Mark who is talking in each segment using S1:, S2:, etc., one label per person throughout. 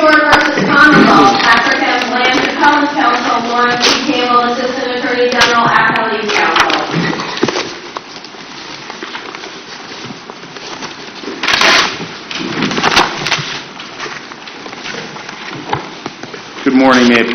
S1: Stewart v. Commonwealth, Patrick M. Blanche, Appellant Counsel, Lawrence C. Cable, Assistant Attorney General, Appellate Counsel.
S2: Good morning, Ed.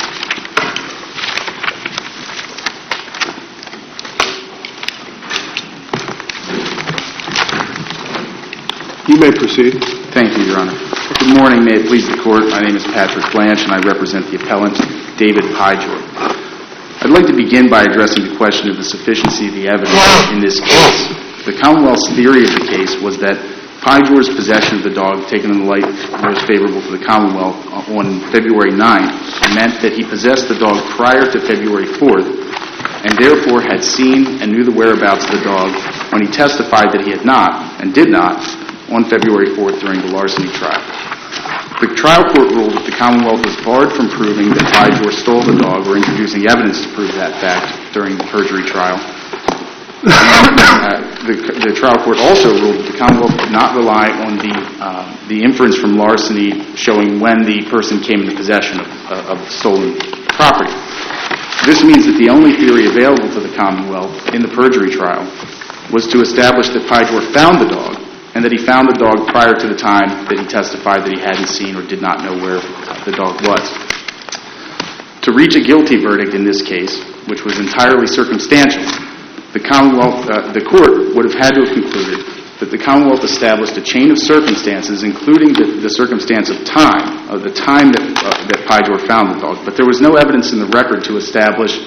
S3: You may proceed.
S2: Thank you, Your Honor. Good morning, may it please the Court. My name is Patrick Blanche, and I represent the appellant, David Pijor. I'd like to begin by addressing the question of the sufficiency of the evidence in this case. The Commonwealth's theory of the case was that Pijor's possession of the dog, taken in the light most favorable to the Commonwealth on February 9th, meant that he possessed the dog prior to February 4th, and therefore had seen and knew the whereabouts of the dog when he testified that he had not, and did not, on February 4th during the larceny trial. The trial court ruled that the Commonwealth was barred from proving that Pijor stole the dog or introducing evidence to prove that fact during the perjury trial. The trial court also ruled that the Commonwealth could not rely on the inference from larceny showing when the person came into possession of stolen property. This means that the only theory available to the Commonwealth in the perjury trial was to establish that Pijor found the dog, and that he found the dog prior to the time that he testified that he hadn't seen or did not know where the dog was. To reach a guilty verdict in this case, which was entirely circumstantial, the court would have had to have concluded that the Commonwealth established a chain of circumstances, including the circumstance of the time that Pijor found the dog. But there was no evidence in the record to establish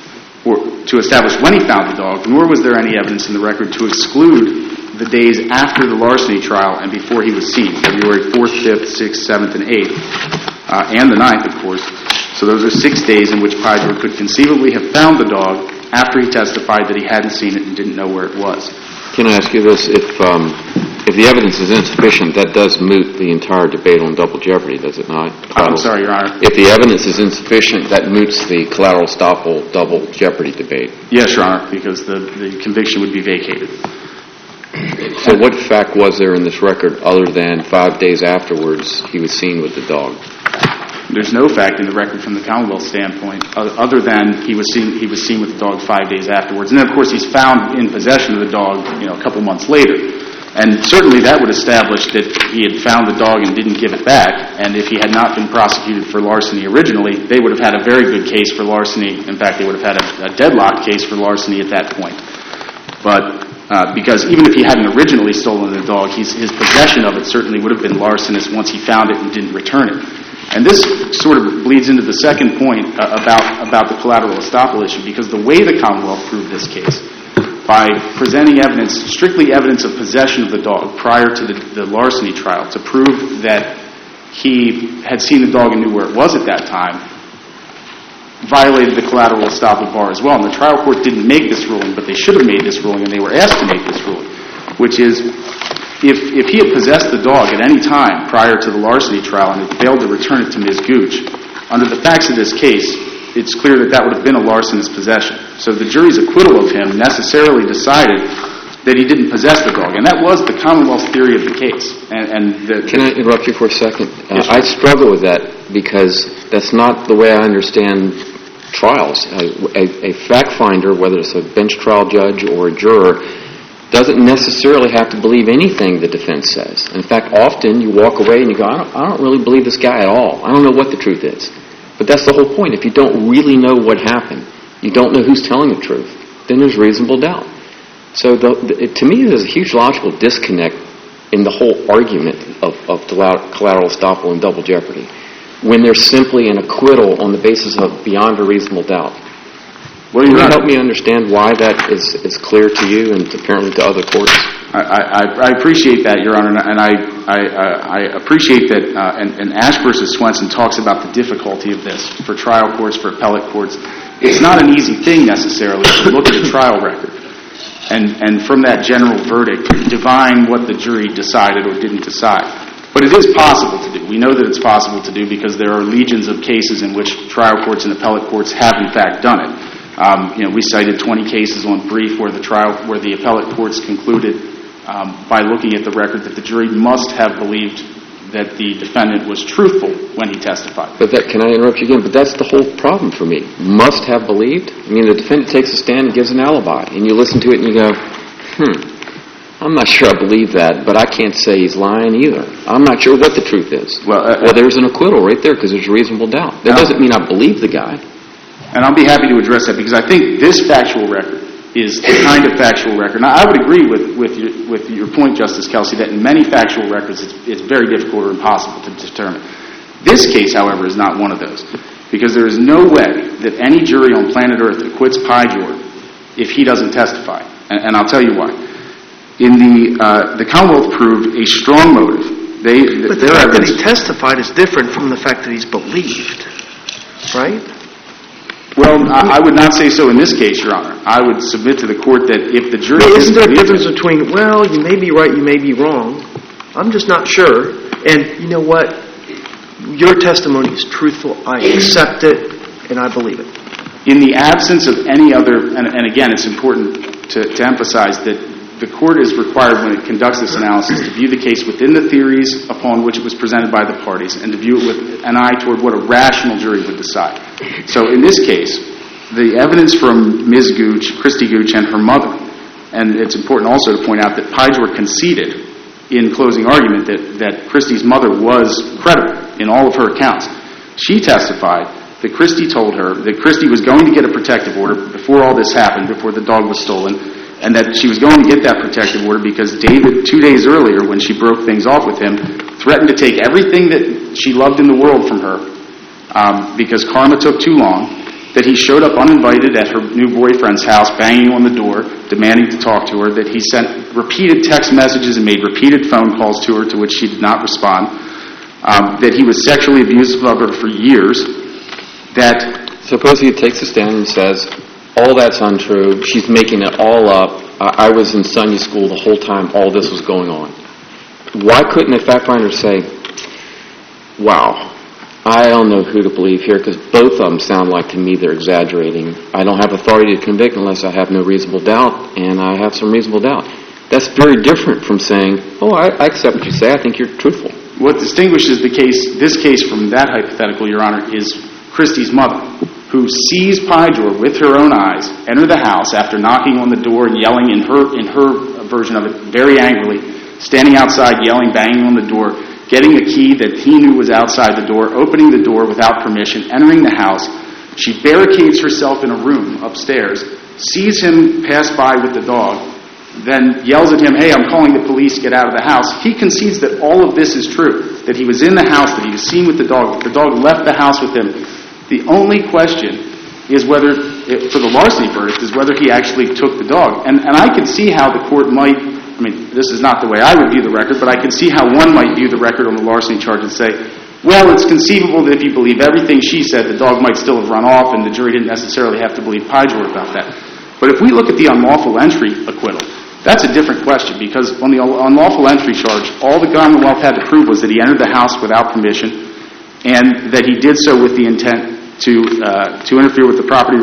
S2: when he found the dog, nor was there any evidence in the record to exclude the days after the larceny trial and before he was seen, February 4th, 5th, 6th, 7th, and 8th, and the 9th, of course. So those are 6 days in which Pijor could conceivably have found the dog after he testified that he hadn't seen it and didn't know where it was.
S4: Can I ask you this? If the evidence is insufficient, that does moot the entire debate on double jeopardy, does it not?
S2: I'm sorry, Your Honor.
S4: If the evidence is insufficient, that moots the collateral estoppel double jeopardy debate.
S2: Yes, Your Honor, because the conviction would be vacated.
S4: So what fact was there in this record other than 5 days afterwards he was seen with the dog?
S2: There's no fact in the record from the Commonwealth standpoint other than he was seen with the dog 5 days afterwards. And then, of course, he's found in possession of the dog, a couple months later. And certainly that would establish that he had found the dog and didn't give it back. And if he had not been prosecuted for larceny originally, they would have had a very good case for larceny. In fact, they would have had a deadlock case for larceny at that point. But because even if he hadn't originally stolen the dog, his possession of it certainly would have been larcenous once he found it and didn't return it. And this sort of bleeds into the second point about the collateral estoppel issue, because the way the Commonwealth proved this case, by presenting evidence, strictly evidence of possession of the dog prior to the larceny trial, to prove that he had seen the dog and knew where it was at that time, violated the collateral estoppel bar as well. And the trial court didn't make this ruling, but they should have made this ruling, and they were asked to make this ruling, which is if he had possessed the dog at any time prior to the larceny trial and had failed to return it to Ms. Gooch, under the facts of this case, it's clear that would have been a larcenous possession. So the jury's acquittal of him necessarily decided that he didn't possess the dog, and that was the Commonwealth's theory of the case. Can
S4: I interrupt you for a second? I struggle with that because that's not the way I understand trials. A fact finder, whether it's a bench trial judge or a juror, doesn't necessarily have to believe anything the defense says. In fact, often you walk away and you go, I don't really believe this guy at all. I don't know what the truth is. But that's the whole point. If you don't really know what happened, you don't know who's telling the truth, then there's reasonable doubt. So to me, there's a huge logical disconnect in the whole argument of collateral estoppel and double jeopardy when there's simply an acquittal on the basis of beyond a reasonable doubt. Can you help me understand why that is clear to you and apparently to other courts?
S2: I appreciate that, Your Honor, and I appreciate that, and Ash v. Swenson talks about the difficulty of this for trial courts, for appellate courts. It's not an easy thing necessarily to look at a trial record and from that general verdict divine what the jury decided or didn't decide. But it is possible to do. We know that it's possible to do because there are legions of cases in which trial courts and appellate courts have in fact done it. We cited 20 cases on brief where the appellate courts concluded by looking at the record that the jury must have believed that the defendant was truthful when he testified.
S4: But can I interrupt you again? But that's the whole problem for me. Must have believed? I mean, the defendant takes a stand and gives an alibi, and you listen to it and you go, I'm not sure I believe that, but I can't say he's lying either. I'm not sure what the truth is. Well, there's an acquittal right there because there's reasonable doubt. That doesn't mean I believe the guy.
S2: And I'll be happy to address that because I think this factual record is the kind of factual record. Now, I would agree with your point, Justice Kelsey, that in many factual records it's very difficult or impossible to determine. This case, however, is not one of those because there is no way that any jury on planet Earth acquits Pijor if he doesn't testify. And I'll tell you why. In the Commonwealth proved a strong motive.
S5: But the fact that he testified is different from the fact that he's believed, right?
S2: Well, I would not say so in this case, Your Honor. I would submit to the court that if the jury...
S5: Well, isn't there a difference between, well, you may be right, you may be wrong, I'm just not sure, and you know what? Your testimony is truthful, I accept it, and I believe it.
S2: In the absence of any other... And again, it's important to emphasize that the court is required, when it conducts this analysis, to view the case within the theories upon which it was presented by the parties and to view it with an eye toward what a rational jury would decide. So in this case, the evidence from Ms. Gooch, Christy Gooch, and her mother, and it's important also to point out that Pijor conceded in closing argument that Christy's mother was credible in all of her accounts. She testified that Christy told her that Christy was going to get a protective order before all this happened, before the dog was stolen, and that she was going to get that protective order because David, 2 days earlier, when she broke things off with him, threatened to take everything that she loved in the world from her because karma took too long, that he showed up uninvited at her new boyfriend's house, banging on the door, demanding to talk to her, that he sent repeated text messages and made repeated phone calls to her to which she did not respond, that he was sexually abusive of her for years, that...
S4: Suppose he takes a stand and says... All that's untrue. She's making it all up. I was in Sunday school the whole time all this was going on. Why couldn't a fact finder say, wow, I don't know who to believe here because both of them sound like to me they're exaggerating. I don't have authority to convict unless I have no reasonable doubt, and I have some reasonable doubt. That's very different from saying, I accept what you say. I think you're truthful.
S2: What distinguishes this case from that hypothetical, Your Honor, is Christy's mother, who sees Pijor with her own eyes enter the house after knocking on the door and yelling in her version of it very angrily, standing outside yelling, banging on the door, getting a key that he knew was outside the door, opening the door without permission, entering the house. She barricades herself in a room upstairs, sees him pass by with the dog, then yells at him, hey, I'm calling the police, get out of the house. He concedes that all of this is true, that he was in the house, that he was seen with the dog left the house with him. The only question is whether, for the larceny verdict, is whether he actually took the dog. And I can see how the court might, this is not the way I would view the record, but I can see how one might view the record on the larceny charge and say, well, it's conceivable that if you believe everything she said, the dog might still have run off and the jury didn't necessarily have to believe Pijor about that. But if we look at the unlawful entry acquittal, that's a different question because on the unlawful entry charge, all the Commonwealth had to prove was that he entered the house without permission and that he did so with the intent to interfere with the property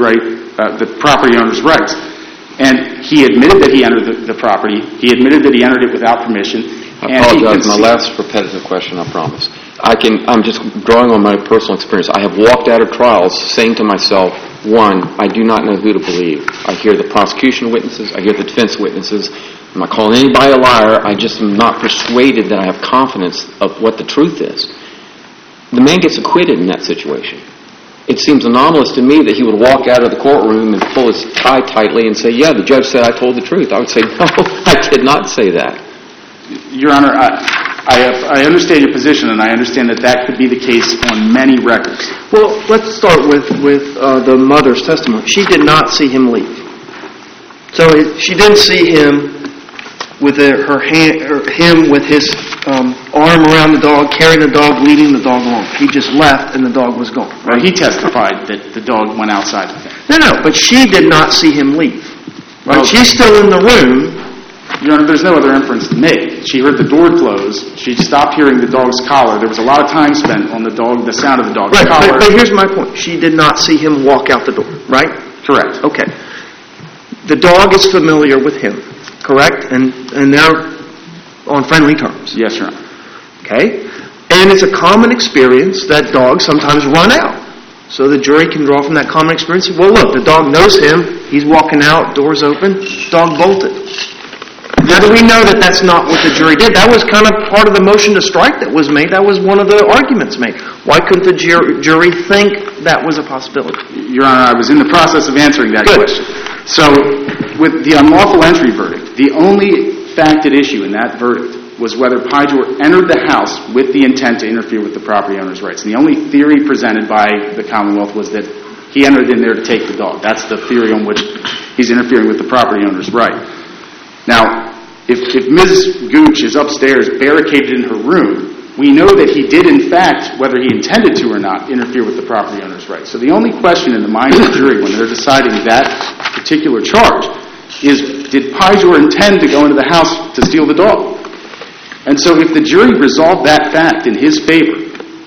S2: owner's rights. And he admitted that he entered the property. He admitted that he entered it without permission.
S4: I apologize. My last repetitive question, I promise. I'm just drawing on my personal experience. I have walked out of trials saying to myself, one, I do not know who to believe. I hear the prosecution witnesses. I hear the defense witnesses. I'm not calling anybody a liar. I just am not persuaded that I have confidence of what the truth is. The man gets acquitted in that situation. It seems anomalous to me that he would walk out of the courtroom and pull his tie tightly and say, yeah, the judge said I told the truth. I would say, no, I did not say that.
S2: Your Honor, I understand your position, and I understand that could be the case on many records.
S5: Well, let's start with the mother's testimony. She did not see him leave. So she didn't see him with him with his arm around the dog, carrying the dog, leading the dog along. He just left, and the dog was gone.
S2: Right? Well, he testified that the dog went outside with him.
S5: No, but she did not see him leave. Right? She's still in the room.
S2: Your Honor, there's no other inference to make. She heard the door close. She stopped hearing the dog's collar. There was a lot of time spent on the sound of the dog's collar.
S5: But here's my point. She did not see him walk out the door, right?
S2: Correct.
S5: Okay. The dog is familiar with him, correct? And they're on friendly terms.
S2: Yes, Your Honor.
S5: Okay. And it's a common experience that dogs sometimes run out. So the jury can draw from that common experience. Well, look, the dog knows him. He's walking out, doors open, dog bolted. Now, do we know that that's not what the jury did? That was kind of part of the motion to strike that was made. That was one of the arguments made. Why couldn't the jury think that was a possibility?
S2: Your Honor, I was in the process of answering that question. So, with the unlawful entry verdict, the only fact at issue in that verdict was whether Pijor entered the house with the intent to interfere with the property owner's rights. And the only theory presented by the Commonwealth was that he entered in there to take the dog. That's the theory on which he's interfering with the property owner's right. Now, if Ms. Gooch is upstairs barricaded in her room, we know that he did, in fact, whether he intended to or not, interfere with the property owner's rights. So the only question in the mind of the jury when they're deciding that particular charge is, did Pijor intend to go into the house to steal the dog? And so if the jury resolved that fact in his favor,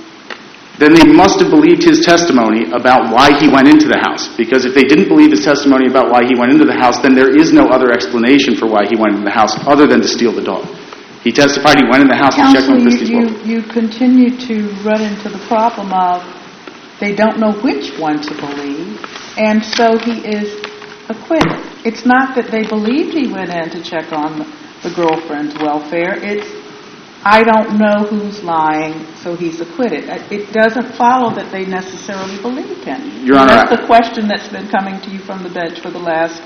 S2: then they must have believed his testimony about why he went into the house. Because if they didn't believe his testimony about why he went into the house, then there is no other explanation for why he went into the house other than to steal the dog. He testified he went in the house to check on Christie's dog.
S6: You continue to run into the problem of they don't know which one to believe, and so he is acquitted. It's not that they believed he went in to check on the girlfriend's welfare. It's, I don't know who's lying, so he's acquitted. It doesn't follow that they necessarily believed him.
S2: Your Honor,
S6: that's the question that's been coming to you from the bench for the last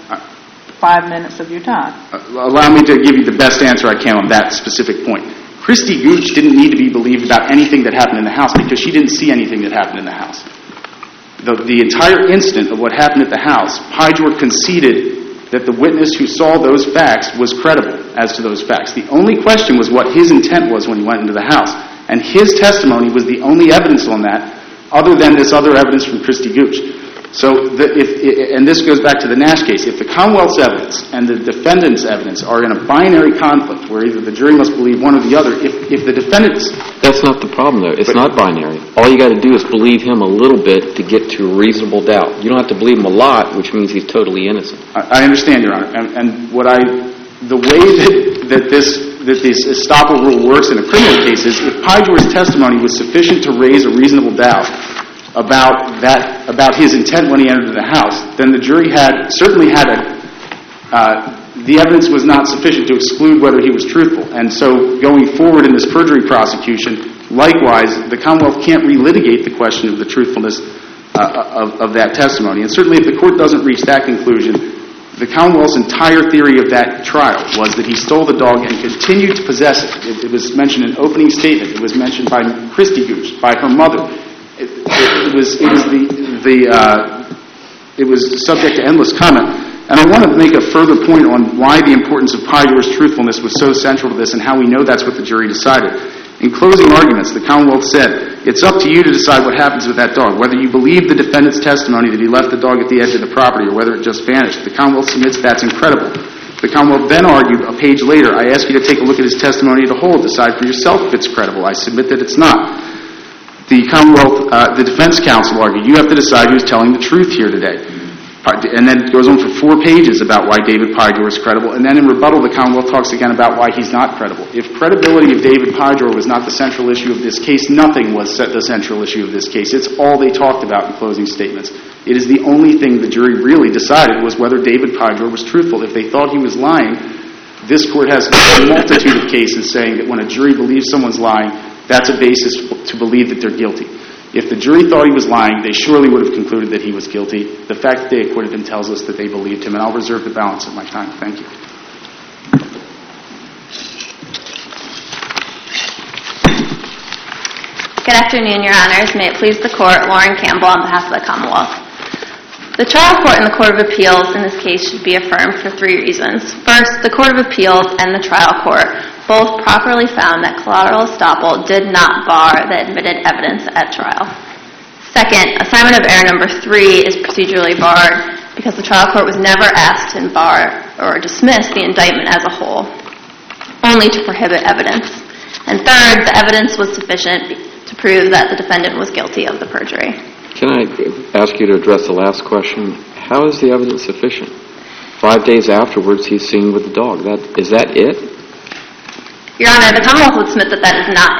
S6: 5 minutes of your time.
S2: Allow me to give you the best answer I can on that specific point. Christy Gooch didn't need to be believed about anything that happened in the house because she didn't see anything that happened in the house. The entire incident of what happened at the house, Pijor conceded that the witness who saw those facts was credible as to those facts. The only question was what his intent was when he went into the house. And his testimony was the only evidence on that other than this other evidence from Christy Gooch. So, and this goes back to the Nash case. If the Commonwealth's evidence and the defendant's evidence are in a binary conflict where either the jury must believe one or the other, if the defendant's...
S4: That's not the problem, though. It's not binary. All you got to do is believe him a little bit to get to reasonable doubt. You don't have to believe him a lot, which means he's totally innocent.
S2: I understand, Your Honor. And the way that this estoppel rule works in a criminal case is if Pijor's testimony was sufficient to raise a reasonable doubt about his intent when he entered the house, then the jury certainly had the evidence was not sufficient to exclude whether he was truthful. And so going forward in this perjury prosecution, likewise, the Commonwealth can't relitigate the question of the truthfulness of that testimony. And certainly if the court doesn't reach that conclusion, the Commonwealth's entire theory of that trial was that he stole the dog and continued to possess it. It was mentioned in opening statement. It was mentioned by Christy Gooch, by her mother. It was subject to endless comment. And I want to make a further point on why the importance of Pijor's truthfulness was so central to this and how we know that's what the jury decided. In closing arguments, the Commonwealth said, it's up to you to decide what happens with that dog, whether you believe the defendant's testimony that he left the dog at the edge of the property or whether it just vanished. The Commonwealth submits that's incredible. The Commonwealth then argued a page later, I ask you to take a look at his testimony as a whole, decide for yourself if it's credible. I submit that it's not. The Commonwealth, the defense counsel argued, you have to decide who's telling the truth here today. And then it goes on for 4 pages about why David Pijor is credible. And then in rebuttal, the Commonwealth talks again about why he's not credible. If credibility of David Pijor was not the central issue of this case, nothing was the central issue of this case. It's all they talked about in closing statements. It is the only thing the jury really decided was whether David Pijor was truthful. If they thought he was lying, this court has a multitude of cases saying that when a jury believes someone's lying, that's a basis to believe that they're guilty. If the jury thought he was lying, they surely would have concluded that he was guilty. The fact that they acquitted him tells us that they believed him, and I'll reserve the balance of my time. Thank you.
S7: Good afternoon, Your Honors. May it please the Court, Lauren Campbell on behalf of the Commonwealth. The trial court and the Court of Appeals in this case should be affirmed for 3 reasons. First, the Court of Appeals and the trial court both properly found that collateral estoppel did not bar the admitted evidence at trial. Second, assignment of error number 3 is procedurally barred because the trial court was never asked to bar or dismiss the indictment as a whole, only to prohibit evidence. And third, the evidence was sufficient to prove that the defendant was guilty of the perjury.
S4: Can I ask you to address the last question? How is the evidence sufficient? 5 days afterwards, he's seen with the dog. Is that it?
S7: Your Honor, the Commonwealth would submit that that is not it.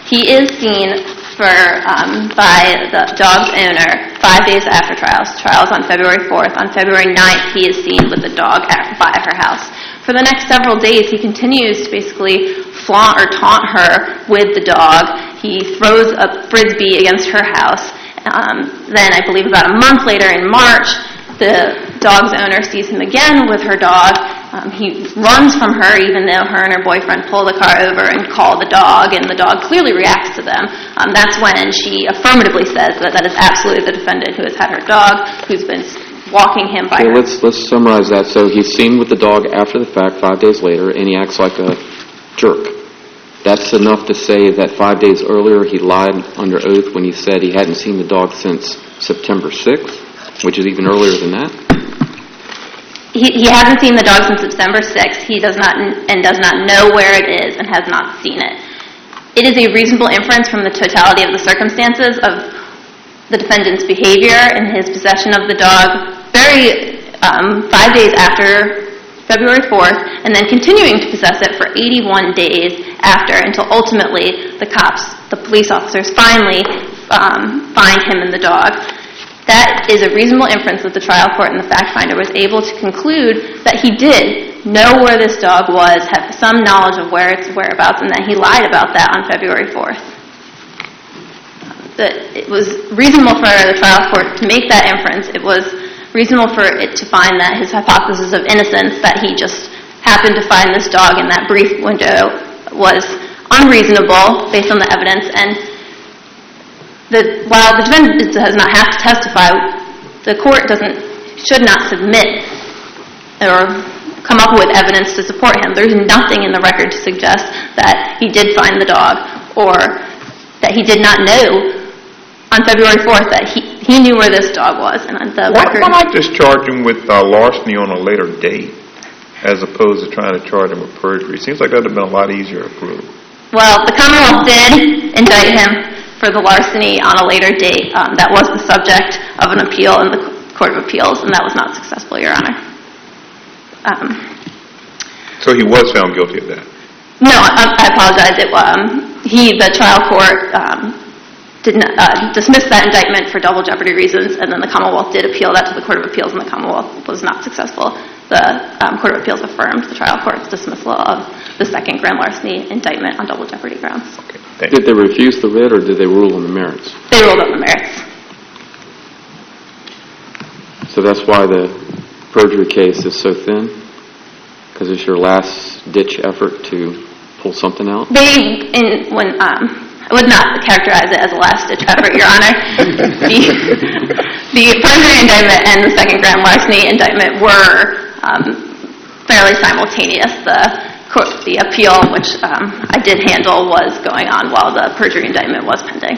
S7: He is seen by the dog's owner 5 days after trials. Trials on February 4th. On February 9th, he is seen with the dog by her house. For the next several days, he continues to basically flaunt or taunt her with the dog. He throws a Frisbee against her house. Then, I believe about a month later in March, the dog's owner sees him again with her dog. He runs from her, even though her and her boyfriend pull the car over and call the dog, and the dog clearly reacts to them. That's when she affirmatively says that that is absolutely the defendant who has had her dog, who's been walking him by her.
S4: Let's summarize that. So he's seen with the dog after the fact, 5 days later, and he acts like a jerk. That's enough to say that 5 days earlier he lied under oath when he said he hadn't seen the dog since September 6th, which is even earlier than that?
S7: He hasn't seen the dog since September 6th. He does not know where it is and has not seen it. It is a reasonable inference from the totality of the circumstances of the defendant's behavior and his possession of the dog 5 days after February 4th, and then continuing to possess it for 81 days after, until ultimately the police officers finally find him and the dog. That is a reasonable inference that the trial court and the fact finder was able to conclude that he did know where this dog was, had some knowledge of where its whereabouts, and that he lied about that on February 4th. It was reasonable for the trial court to make that inference. It was reasonable for it to find that his hypothesis of innocence, that he just happened to find this dog in that brief window, was unreasonable based on the evidence. And while the defendant does not have to testify, the court should not submit or come up with evidence to support him. There's nothing in the record to suggest that he did find the dog, or that he did not know on February 4th that he knew where this dog was. And the record...
S8: Why not just charge him with larceny on a later date, as opposed to trying to charge him with perjury? Seems like that would have been a lot easier to prove.
S7: Well, the Commonwealth did indict him for the larceny on a later date. That was the subject of an appeal in the Court of Appeals, and that was not successful, Your Honor.
S8: So he was found guilty of that?
S7: No, I apologize. The trial court dismissed that indictment for double jeopardy reasons, and then the Commonwealth did appeal that to the Court of Appeals, and the Commonwealth was not successful. The Court of Appeals affirmed the trial court's dismissal of the second grand larceny indictment on double jeopardy grounds.
S8: Okay,
S4: did they refuse the writ, or did they rule on the merits?
S7: They ruled on the merits.
S4: So that's why the perjury case is so thin? Because it's your last-ditch effort to pull something out? I would not characterize it as a last-ditch effort, Your Honor. The perjury indictment and the second grand larceny indictment were fairly simultaneous. The appeal, which I did handle, was going on while the perjury indictment was pending.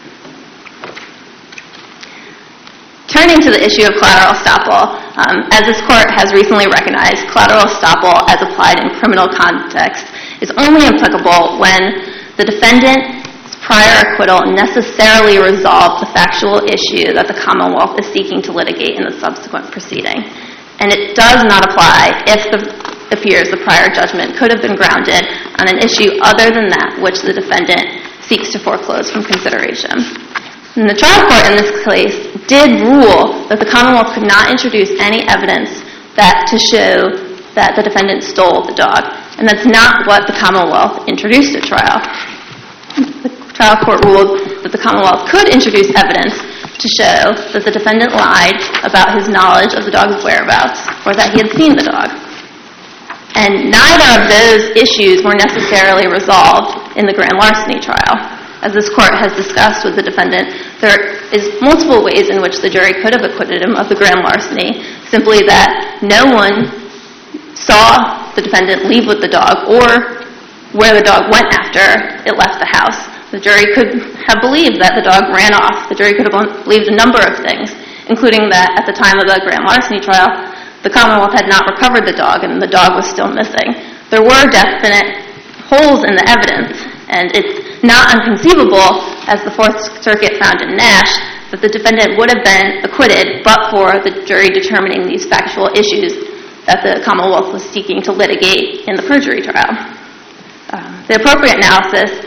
S4: Turning to the issue of collateral estoppel, as this court has recently recognized, collateral estoppel, as applied in criminal context, is only applicable when the defendant's prior acquittal necessarily resolved the factual issue that the Commonwealth is seeking to litigate in the subsequent proceeding. And it does not apply if it appears the prior judgment could have been grounded on an issue other than that which the defendant seeks to foreclose from consideration. And the trial court in this case did rule that the Commonwealth could not introduce any evidence to show that the defendant stole the dog. And that's not what the Commonwealth introduced at trial. The trial court ruled that the Commonwealth could introduce evidence to show that the defendant lied about his knowledge of the dog's whereabouts, or that he had seen the dog. And neither of those issues were necessarily resolved in the grand larceny trial. As this court has discussed with the defendant, there is multiple ways in which the jury could have acquitted him of the grand larceny, simply that no one saw the defendant leave with the dog or where the dog went after it left the house. The jury could have believed that the dog ran off. The jury could have believed a number of things, including that at the time of the grand larceny trial, the Commonwealth had not recovered the dog and the dog was still missing. There were definite holes in the evidence, and it's not inconceivable, as the Fourth Circuit found in Nash, that the defendant would have been acquitted but for the jury determining these factual issues that the Commonwealth was seeking to litigate in the perjury trial. The appropriate analysis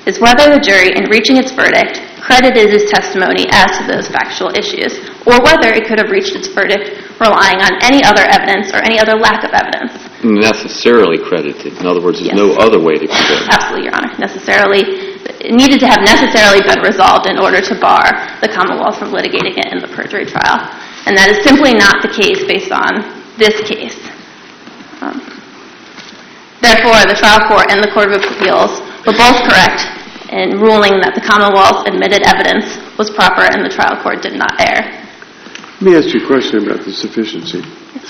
S7: is whether the jury, in reaching its verdict, credited his testimony as to those factual issues, or whether it could have reached its verdict relying on any other evidence or any other lack of evidence.
S4: Necessarily credited. In other words, there's
S7: Yes.
S4: no other way to prove it.
S7: Absolutely, Your Honor. It needed to have necessarily been resolved in order to bar the Commonwealth from litigating it in the perjury trial. And that is simply not the case based on this case. Therefore, the trial court and the Court of Appeals were both correct in ruling that the Commonwealth admitted evidence was proper and the trial court did not err.
S3: Let me ask you a question about the sufficiency.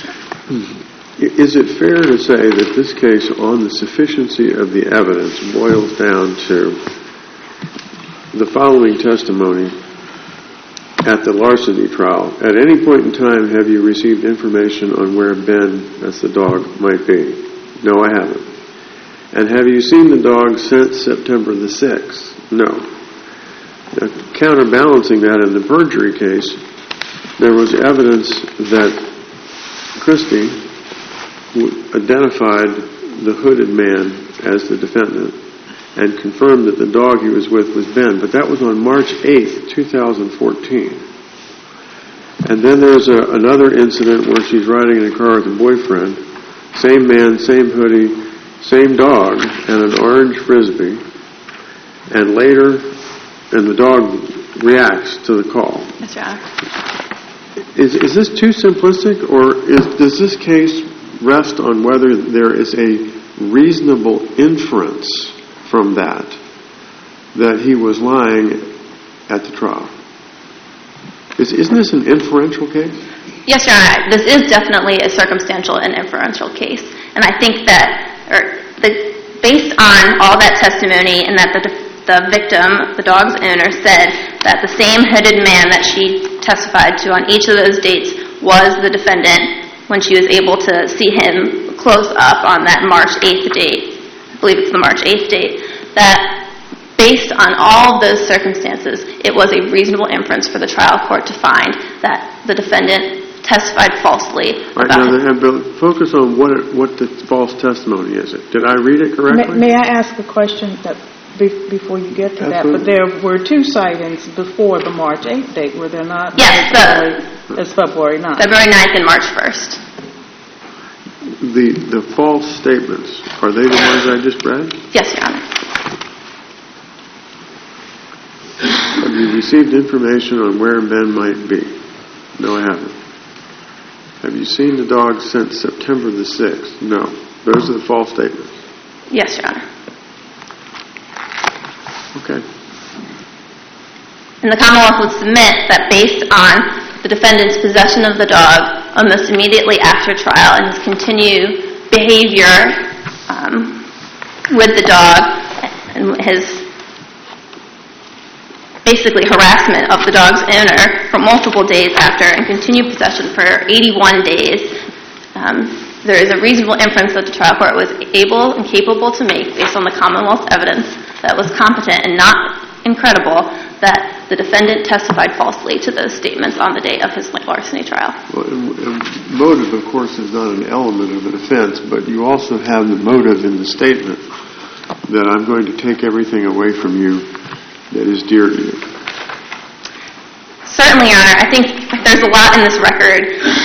S3: Is it fair to say that this case on the sufficiency of the evidence boils down to the following testimony at the larceny trial? At any point in time, have you received information on where Ben, that's the dog, might be? No, I haven't. And have you seen the dog since September the 6th? No. Now, counterbalancing that in the perjury case, there was evidence that Christie identified the hooded man as the defendant and confirmed that the dog he was with was Ben. But that was on March 8th, 2014. And then there's another incident where she's riding in a car with a boyfriend. Same man, same hoodie, same dog, and an orange Frisbee. And later, the dog reacts to the call.
S7: Yes, Your Honor.
S3: Is this too simplistic, or does this case rest on whether there is a reasonable inference from that he was lying at the trial? Isn't this an inferential case?
S7: Yes, Your Honor. This is definitely a circumstantial and inferential case. And I think that based on all that testimony and that the victim, the dog's owner, said that the same hooded man that she testified to on each of those dates was the defendant when she was able to see him close up on that March 8th date. I believe it's the March 8th date. That based on all of those circumstances, it was a reasonable inference for the trial court to find that the defendant testified falsely.
S3: Right, now, focus on what the false testimony is. Did I read it correctly?
S6: May I ask a question before you get to that? But there were two sightings before the March 8th date, were there not?
S7: Yes,
S6: it's February 9th.
S7: February 9th and March 1st.
S3: The false statements, are they the ones I just read?
S7: Yes, Your Honor.
S3: Have you received information on where Ben might be? No, I haven't. Have you seen the dog since September the 6th? No. Those are the false statements.
S7: Yes, Your Honor.
S3: Okay.
S7: And the Commonwealth would submit that based on the defendant's possession of the dog almost immediately after trial and his continued behavior with the dog and his basically harassment of the dog's owner for multiple days after and continued possession for 81 days, there is a reasonable inference that the trial court was able and capable to make based on the Commonwealth's evidence that was competent and not incredible that the defendant testified falsely to those statements on the day of his larceny trial.
S3: Well, motive, of course, is not an element of the defense, but you also have the motive in the statement that I'm going to take everything away from you that is dear to you.
S7: Certainly, Your Honor. I think there's a lot in this record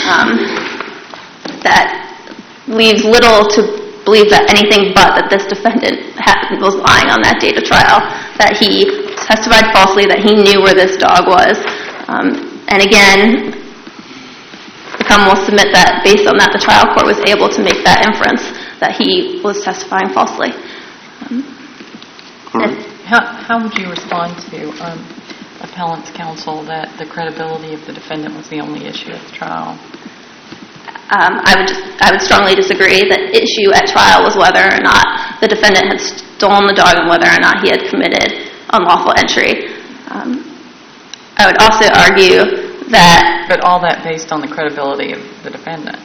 S7: that leaves little to believe that anything but that this defendant was lying on that date of trial, that he testified falsely, that he knew where this dog was. And again, the Commonwealth submit that based on that, the trial court was able to make that inference that he was testifying falsely.
S9: How would you respond to appellant's counsel that the credibility of the defendant was the only issue at the trial?
S7: I would strongly disagree. The issue at trial was whether or not the defendant had stolen the dog and whether or not he had committed unlawful entry. I would also argue that...
S9: But all that based on the credibility of the defendant.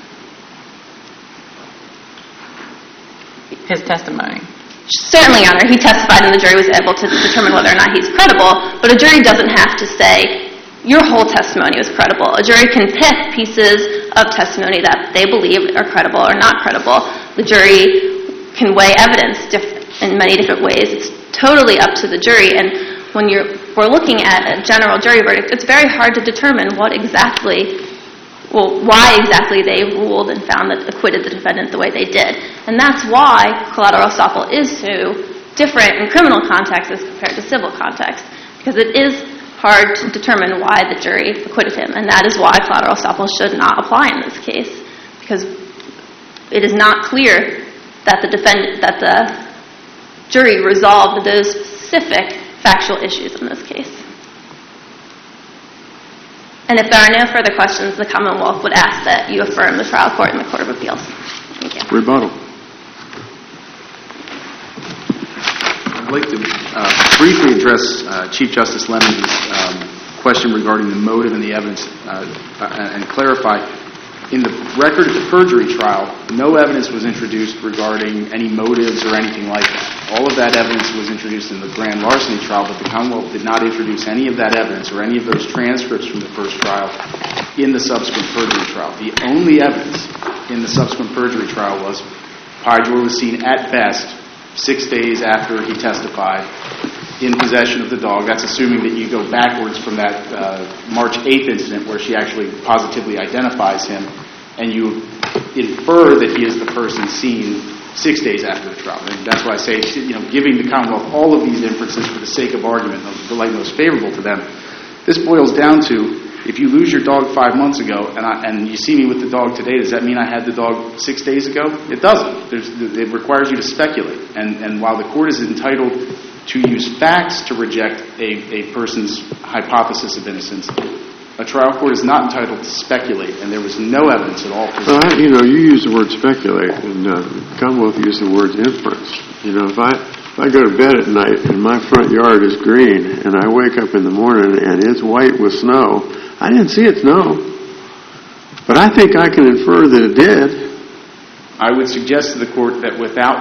S9: His testimony.
S7: Certainly, Your Honor, he testified and the jury was able to determine whether or not he's credible, but a jury doesn't have to say, your whole testimony was credible. A jury can pick pieces of testimony that they believe are credible or not credible. The jury can weigh evidence in many different ways. It's totally up to the jury. And when we're looking at a general jury verdict, it's very hard to determine why exactly they ruled and found that acquitted the defendant the way they did. And that's why collateral estoppel is so different in criminal context as compared to civil context, because it is hard to determine why the jury acquitted him, and that is why collateral estoppel should not apply in this case, because it is not clear that the jury resolved those specific factual issues in this case. And if there are no further questions, the Commonwealth would ask that you affirm the trial court and the Court of Appeals. Thank you.
S3: Rebuttal.
S2: I'd like to briefly address Chief Justice Lemon's question regarding the motive and the evidence and clarify. In the record of the perjury trial, no evidence was introduced regarding any motives or anything like that. All of that evidence was introduced in the grand larceny trial, but the Commonwealth did not introduce any of that evidence or any of those transcripts from the first trial in the subsequent perjury trial. The only evidence in the subsequent perjury trial was Pydor was seen at best 6 days after he testified in possession of the dog. That's assuming that you go backwards from that March 8th incident where she actually positively identifies him, and you infer that he is the person seen 6 days after the trial. And that's why I say, giving the Commonwealth all of these inferences for the sake of argument, the light most favorable to them, this boils down to, if you lose your dog 5 months ago and you see me with the dog today, does that mean I had the dog 6 days ago? It doesn't. It requires you to speculate. And while the court is entitled to use facts to reject a person's hypothesis of innocence, a trial court is not entitled to speculate, and there was no evidence at all.
S3: Well, you use the word speculate, and Commonwealth used the word inference. If I go to bed at night and my front yard is green, and I wake up in the morning and it's white with snow, I didn't see it snow, but I think I can infer that it did.
S2: I would suggest to the court that without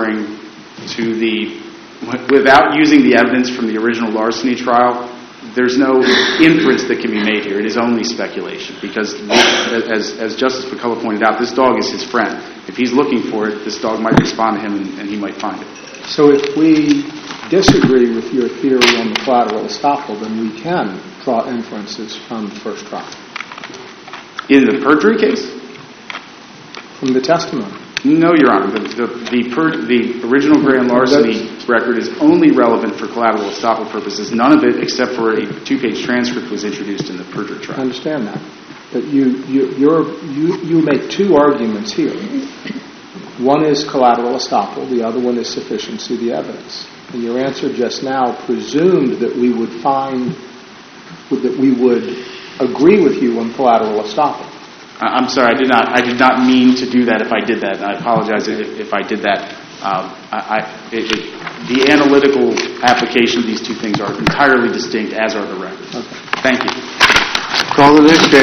S2: using the evidence from the original larceny trial, there's no inference that can be made here. It is only speculation, because as Justice McCullough pointed out, this dog is his friend. If he's looking for it, this dog might respond to him and he might find it.
S10: So if we disagree with your theory on the collateral estoppel, then we can draw inferences from the first trial.
S2: In the perjury case?
S10: From the testimony.
S2: No, Your Honor. The original grand larceny record is only relevant for collateral estoppel purposes. None of it, except for a 2-page transcript, was introduced in the perjury trial.
S10: I understand that. But you make two arguments here. One is collateral estoppel. The other one is sufficiency of the evidence. And your answer just now presumed that we would agree with you on collateral estoppel.
S2: I'm sorry, I did not mean to do that if I did that. I apologize if I did that. The analytical application of these two things are entirely distinct, as are the records. Okay. Thank you.
S3: Call the next case.